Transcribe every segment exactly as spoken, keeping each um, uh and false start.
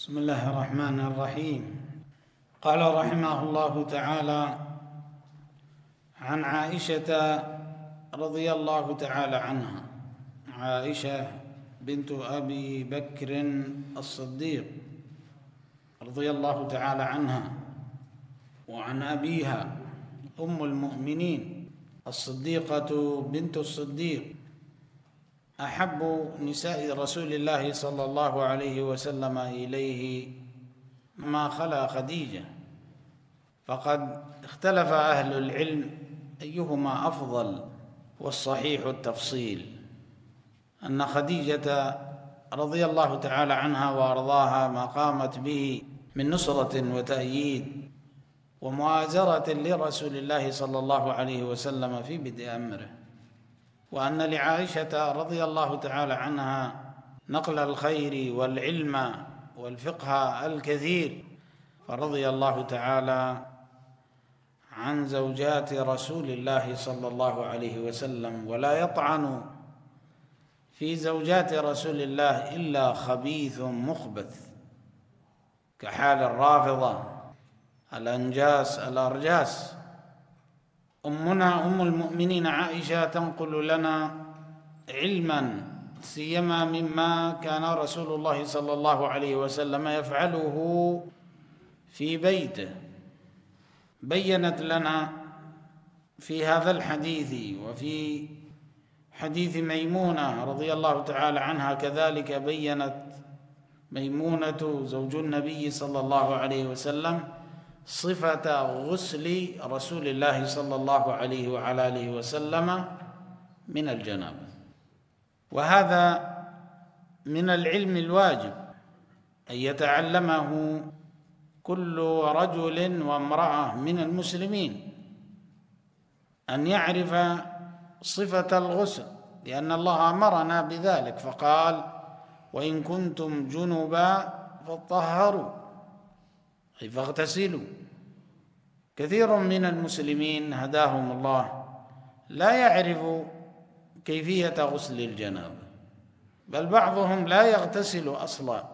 بسم الله الرحمن الرحيم. قال رحمه الله تعالى: عن عائشة رضي الله تعالى عنها، عائشة بنت أبي بكر الصديق رضي الله تعالى عنها، وعن أبيها أم المؤمنين الصديقة بنت الصديق، أحب نساء رسول الله صلى الله عليه وسلم إليه ما خلا خديجة، فقد اختلف أهل العلم أيهما أفضل، والصحيح التفصيل أن خديجة رضي الله تعالى عنها وأرضاها ما قامت به من نصرة وتأييد ومؤازرة لرسول الله صلى الله عليه وسلم في بدء أمره، وأن لعائشة رضي الله تعالى عنها نقل الخير والعلم والفقه الكثير، فرضي الله تعالى عن زوجات رسول الله صلى الله عليه وسلم، ولا يطعن في زوجات رسول الله إلا خبيث مخبث كحال الرافضة الأنجاس الأرجاس. أمنا أم المؤمنين عائشة تنقل لنا علما سيما مما كان رسول الله صلى الله عليه وسلم يفعله في بيته، بينت لنا في هذا الحديث وفي حديث ميمونة رضي الله تعالى عنها كذلك، بينت ميمونة زوج النبي صلى الله عليه وسلم صفة غسل رسول الله صلى الله عليه وعلى آله وسلم من الجنابة، وهذا من العلم الواجب أن يتعلمه كل رجل وامرأة من المسلمين، أن يعرف صفة الغسل، لأن الله أمرنا بذلك فقال: وإن كنتم جنبا فطهروا، أي فاغتسلوا. كثير من المسلمين هداهم الله لا يعرف كيفية غسل الجنابة، بل بعضهم لا يغتسل أصلا،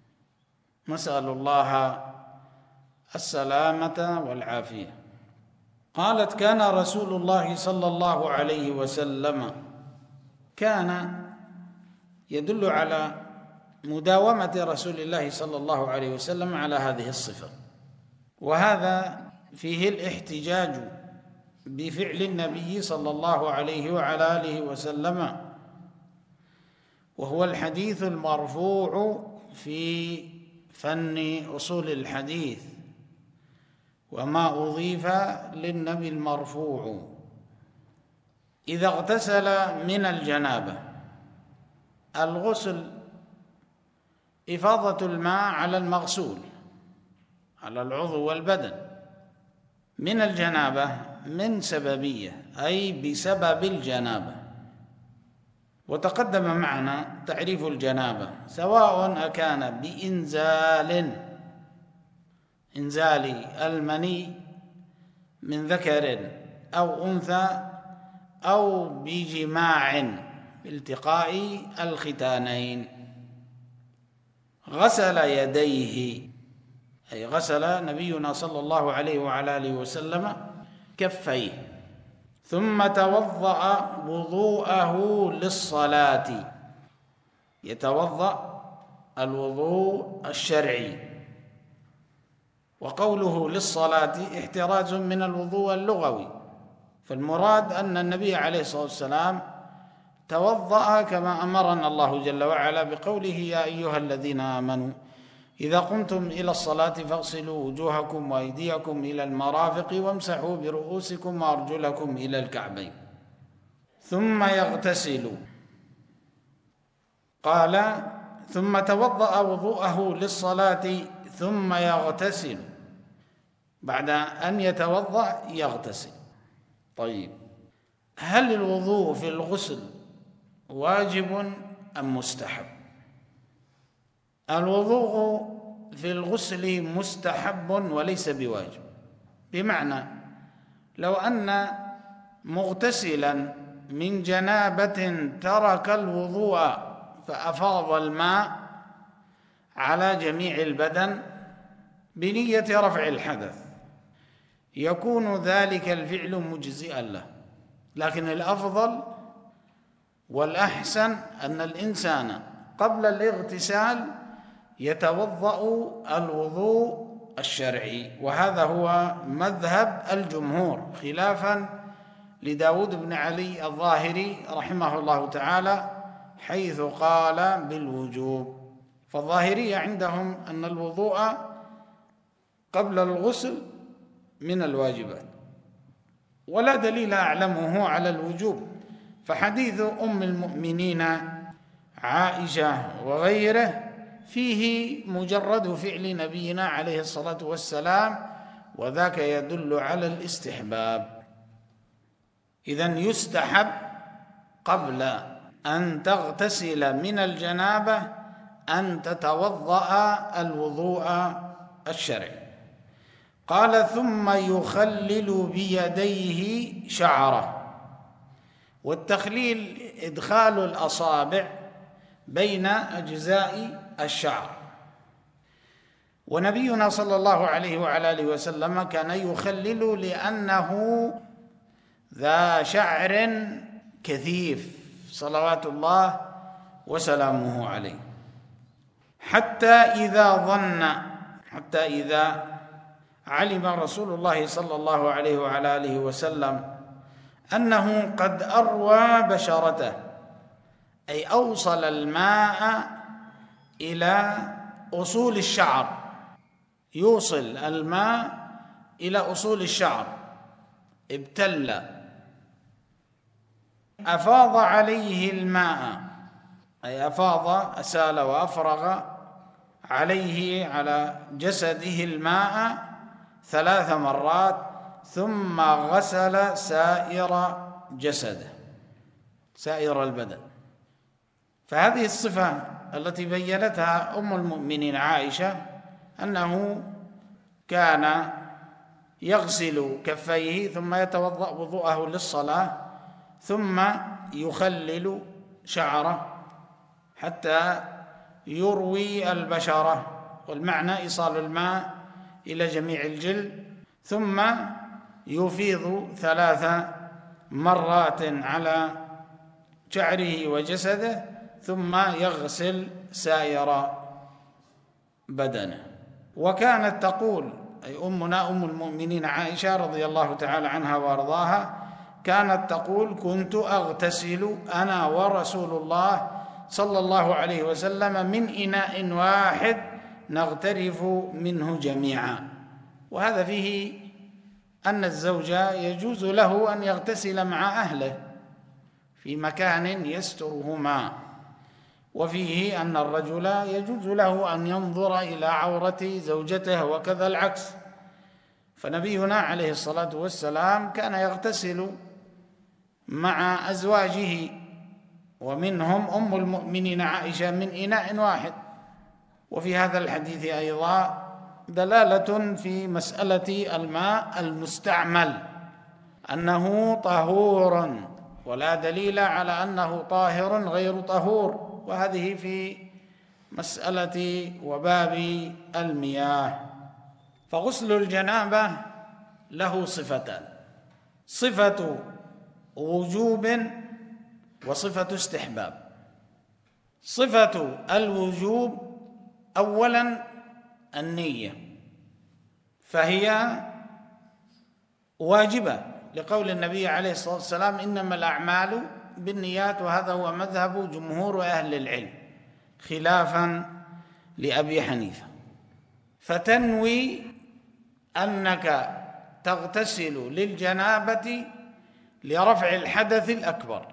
نسأل الله السلامة والعافية. قالت: كان رسول الله صلى الله عليه وسلم، كان يدل على مداومة رسول الله صلى الله عليه وسلم على هذه الصفة، وهذا فيه الاحتجاج بفعل النبي صلى الله عليه وعلى آله وسلم، وهو الحديث المرفوع في فن أصول الحديث، وما أضيف للنبي المرفوع: إذا اغتسل من الجنابة. الغسل إفاضة الماء على المغسول، على العضو والبدن، من الجنابة من سببية، أي بسبب الجنابة. وتقدم معنا تعريف الجنابة، سواء أكان بإنزال إنزال المني من ذكر أو أنثى، أو بجماع بالتقاء الختانين. غسل يديه، أي غسل نبينا صلى الله عليه وعلى آله وسلم كفيه، ثم توضأ وضوءه للصلاة، يتوضأ الوضوء الشرعي. وقوله للصلاة احتراز من الوضوء اللغوي، فالمراد أن النبي عليه الصلاة والسلام توضأ كما أمرنا الله جل وعلا بقوله: يا أيها الذين آمنوا إذا قمتم إلى الصلاة فاغسلوا وجوهكم وأيديكم إلى المرافق وامسحوا برؤوسكم وأرجلكم إلى الكعبين ثم يغتسل. قال: ثم توضأ وضوءه للصلاة ثم يغتسل، بعد أن يتوضأ يغتسل. طيب، هل الوضوء في الغسل واجب أم مستحب؟ الوضوء في الغسل مستحب وليس بواجب، بمعنى لو أن مغتسلا من جنابة ترك الوضوء فأفاض الماء على جميع البدن بنية رفع الحدث يكون ذلك الفعل مجزئا له، لكن الأفضل والأحسن أن الإنسان قبل الاغتسال يتوضأ الوضوء الشرعي، وهذا هو مذهب الجمهور خلافا لداود بن علي الظاهري رحمه الله تعالى، حيث قال بالوجوب. فالظاهرية عندهم أن الوضوء قبل الغسل من الواجبات، ولا دليل أعلمه على الوجوب، فحديث أم المؤمنين عائشة وغيره فيه مجرد فعل نبينا عليه الصلاة والسلام، وذاك يدل على الاستحباب. إذن يستحب قبل أن تغتسل من الجنابة أن تتوضأ الوضوء الشرعي. قال ثم يخلل بيديه شعره، والتخليل إدخال الأصابع بين أجزاء الشعر، ونبينا صلى الله عليه وعلى آله وسلم كان يخلل لأنه ذا شعر كثيف صلوات الله وسلامه عليه، حتى إذا ظن حتى إذا علم رسول الله صلى الله عليه وعلى آله وسلم أنه قد أروى بشرته، أي أوصل الماء إلى أصول الشعر، يوصل الماء إلى أصول الشعر، ابتل، أفاض عليه الماء، أي أفاض أسال وأفرغ عليه على جسده الماء ثلاث مرات، ثم غسل سائر جسده سائر البدن. فهذه الصفة التي بينتها أم المؤمنين عائشة أنه كان يغسل كفيه ثم يتوضأ وضوءه للصلاة، ثم يخلل شعره حتى يروي البشرة، والمعنى إيصال الماء إلى جميع الجلد، ثم يفيض ثلاث مرات على شعره وجسده، ثم يغسل سائر بدنه. وكانت تقول، أي أمنا أم المؤمنين عائشة رضي الله تعالى عنها وأرضاها، كانت تقول كنت أغتسل أنا ورسول الله صلى الله عليه وسلم من إناء واحد نغترف منه جميعا. وهذا فيه أن الزوج يجوز له أن يغتسل مع أهله في مكان يسترهما، وفيه أن الرجل يجوز له أن ينظر إلى عورة زوجته وكذا العكس. فنبينا عليه الصلاة والسلام كان يغتسل مع أزواجه، ومنهم أم المؤمنين عائشة من إناء واحد. وفي هذا الحديث أيضا دلالة في مسألة الماء المستعمل أنه طهور، ولا دليل على أنه طاهر غير طهور، وهذه في مسألة وباب المياه. فغسل الجنابة له صفتان: صفة وجوب وصفة استحباب. صفة الوجوب أولا النية، فهي واجبة لقول النبي عليه الصلاة والسلام إنما الأعمال بالنيات، وهذا هو مذهب جمهور أهل العلم خلافا لأبي حنيفة. فتنوي أنك تغتسل للجنابة لرفع الحدث الأكبر،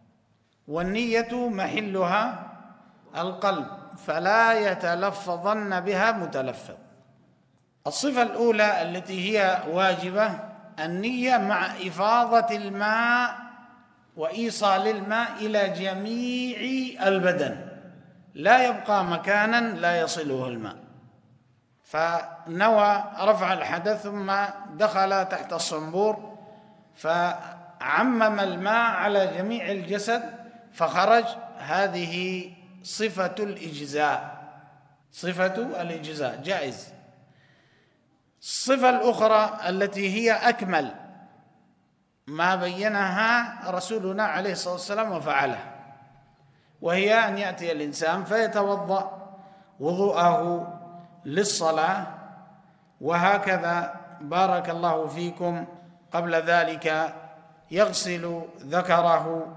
والنية محلها القلب، فلا يتلفظن بها متلفظ. الصفة الأولى التي هي واجبة النية مع إفاضة الماء وإيصال الماء إلى جميع البدن، لا يبقى مكانا لا يصله الماء. فنوى رفع الحدث ثم دخل تحت الصنبور فعمم الماء على جميع الجسد فخرج، هذه صفة الإجزاء. صفة الإجزاء جائز. الصفة الأخرى التي هي أكمل ما بينها رسولنا عليه الصلاة والسلام وفعله، وهي أن يأتي الإنسان فيتوضأ وضوءه للصلاة، وهكذا بارك الله فيكم قبل ذلك يغسل ذكره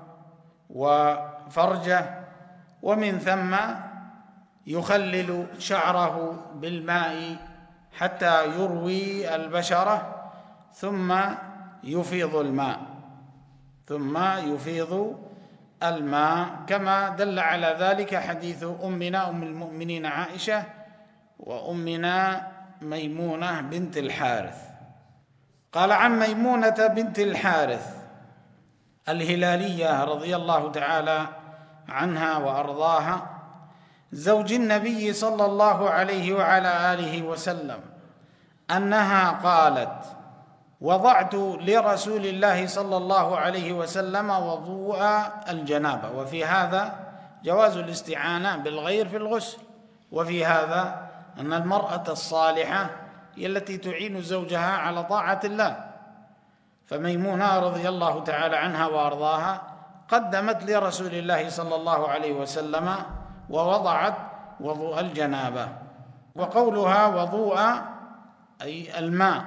وفرجه، ومن ثم يخلل شعره بالماء حتى يروي البشرة، ثم يفيض الماء ثم يفيض الماء كما دل على ذلك حديث أمنا أم المؤمنين عائشة وأمنا ميمونة بنت الحارث. قال عن ميمونة بنت الحارث الهلالية رضي الله تعالى عنها وأرضاها زوج النبي صلى الله عليه وعلى آله وسلم أنها قالت: وضعت لرسول الله صلى الله عليه وسلم وضوء الجنابة. وفي هذا جواز الاستعانة بالغير في الغسل، وفي هذا أن المرأة الصالحة هي التي تعين زوجها على طاعة الله. فميمونة رضي الله تعالى عنها وأرضاها قدمت لرسول الله صلى الله عليه وسلم ووضعت وضوء الجنابة. وقولها وضوء أي الماء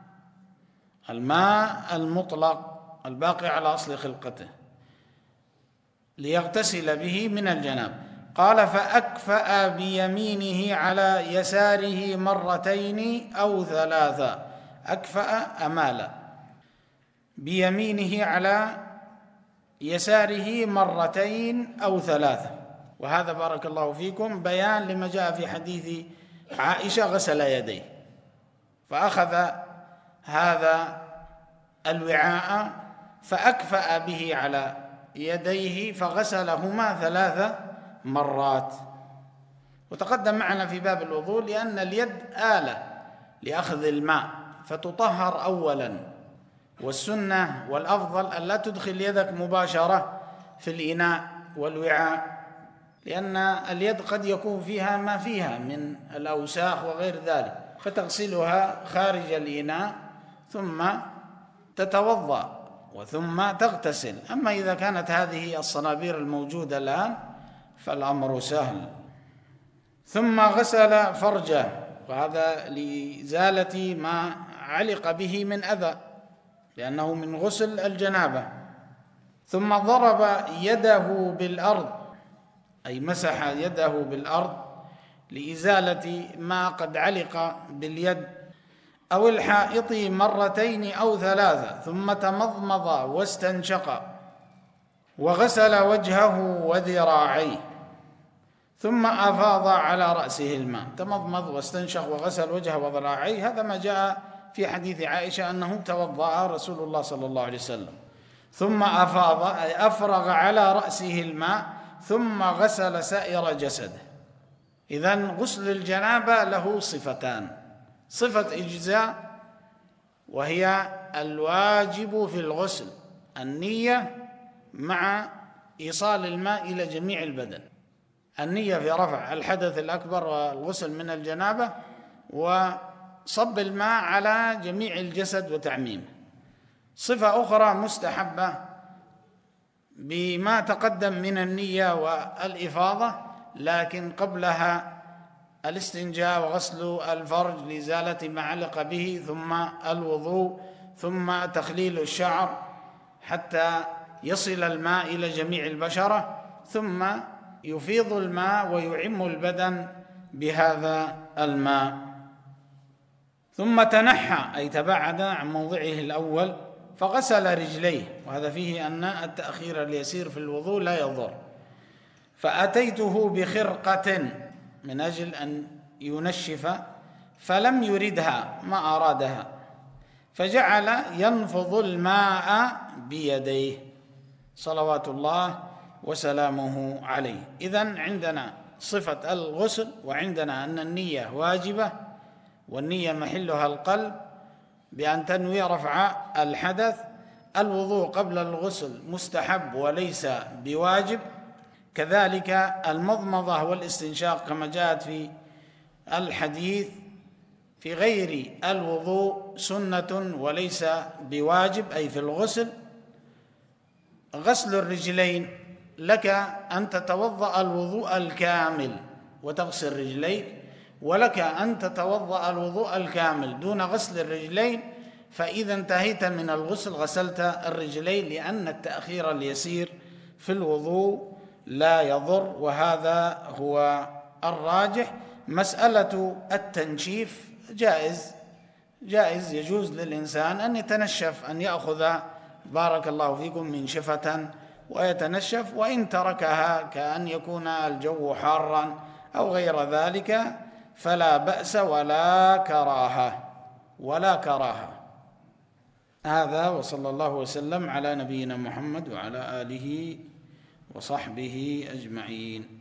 الماء المطلق الباقي على أصل خلقته ليغتسل به من الجنابة. قال: فأكفأ بيمينه على يساره مرتين أو ثلاثة. أكفأ أمال بيمينه على يساره مرتين أو ثلاثة. وهذا بارك الله فيكم بيان لما جاء في حديث عائشة غسل يديه، فأخذ هذا الوعاء فأكفأ به على يديه فغسلهما ثلاث مرات. وتقدم معنا في باب الوضوء لأن اليد آلة لأخذ الماء فتطهر أولا، والسنة والأفضل أن لا تدخل يدك مباشرة في الإناء والوعاء، لأن اليد قد يكون فيها ما فيها من الأوساخ وغير ذلك، فتغسلها خارج الإناء ثم تتوضأ وثم تغتسل. أما إذا كانت هذه الصنابير الموجودة الآن فالأمر سهل. ثم غسل فرجه، وهذا لإزالة ما علق به من أذى لأنه من غسل الجنابة. ثم ضرب يده بالأرض أي مسح يده بالأرض لإزالة ما قد علق باليد أو الحائط مرتين أو ثلاثة. ثم تمضمض واستنشق وغسل وجهه وذراعيه ثم أفاض على رأسه الماء. تمضمض واستنشق وغسل وجهه وذراعيه، هذا ما جاء في حديث عائشة أنه توضأ رسول الله صلى الله عليه وسلم. ثم أفاض أي أفرغ على رأسه الماء ثم غسل سائر جسده. إذن غسل الجنابة له صفتان: صفة إجزاء وهي الواجب في الغسل النية مع إيصال الماء إلى جميع البدن، النية في رفع الحدث الأكبر والغسل من الجنابة وصب الماء على جميع الجسد وتعميمه. صفة أخرى مستحبة بما تقدم من النية والإفاضة، لكن قبلها الاستنجاء وغسل الفرج لإزالة ما علق به، ثم الوضوء، ثم تخليل الشعر حتى يصل الماء إلى جميع البشرة، ثم يفيض الماء ويعم البدن بهذا الماء. ثم تنحى أي تباعد عن موضعه الأول فغسل رجليه، وهذا فيه أن التأخير اليسير في الوضوء لا يضر. فأتيته بخرقة من أجل أن ينشف فلم يردها، ما أرادها، فجعل ينفض الماء بيديه صلوات الله وسلامه عليه. إذن عندنا صفة الغسل، وعندنا أن النية واجبة، والنية محلها القلب بأن تنوي رفع الحدث. الوضوء قبل الغسل مستحب وليس بواجب، كذلك المضمضة والاستنشاق كما جاءت في الحديث في غير الوضوء سنة وليس بواجب، أي في الغسل. غسل الرجلين، لك أن تتوضأ الوضوء الكامل وتغسل رجليك، ولك أن تتوضأ الوضوء الكامل دون غسل الرجلين، فإذا انتهيت من الغسل غسلت الرجلين، لأن التأخير اليسير في الوضوء لا يضر، وهذا هو الراجح. مسألة التنشيف جائز جائز يجوز للإنسان أن يتنشف، أن يأخذ بارك الله فيكم منشفة ويتنشف، وإن تركها كأن يكون الجو حارا أو غير ذلك فلا بأس ولا كراهة ولا كراهة. هذا، وصلى الله وسلم على نبينا محمد وعلى آله وصحبه أجمعين.